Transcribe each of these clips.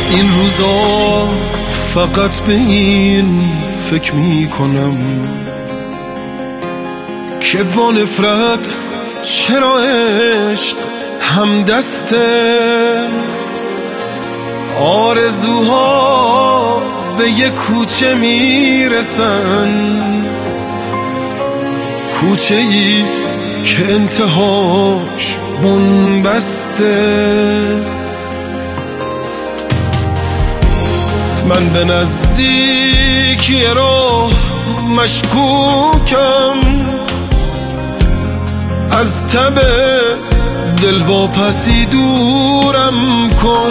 این روزا فقط به این فکر می کنم که با نفرت چرا عشق هم دسته. آرزوها به یه کوچه میرسن، کوچه ای که انتهاش بنبسته. من به نزدیکی راه مشکوکم، از تب دلواپسی دورم کن.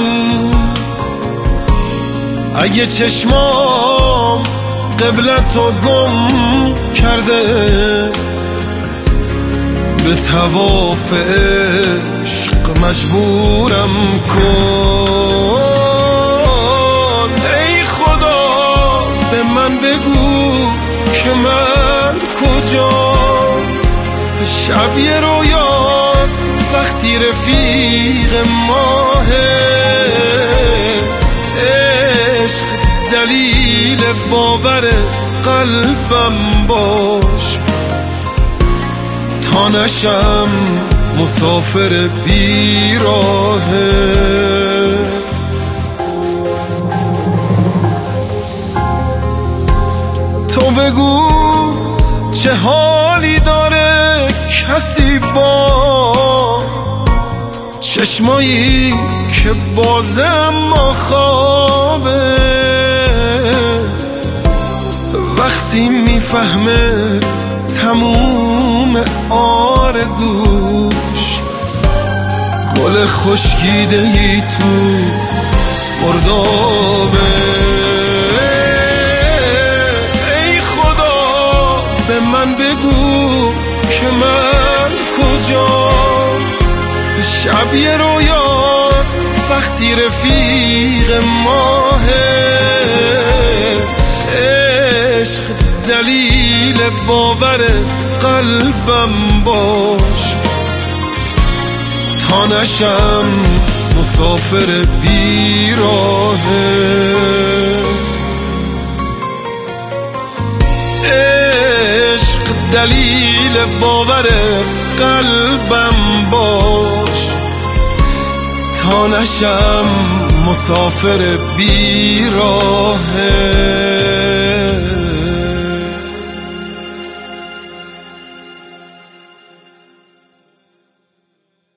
اگه چشمام قبلتو گم کرده، به طواف عشق مجبورم کن. ای خدا به من بگو که من کجام. شب یه رویاست وقتی رفیق ماهه. عشق دلیل باور قلبم باش، تا نشم مسافر بیراهه. تو بگو چه حالی داره کسی با چشمایی که بازه اما خوابه. وقتی میفهمه تموم آرزوش گل خشکیده‌ای تو مردابه. ای خدا به من بگو که من کجام. شب یه رویاست وقتی رفیق ماهه. عشق دلیل باور قلبم باش، تا نشم مسافر بیراهه. عشق دلیل باور قلبم باش، تا نشم مسافر بیراهه.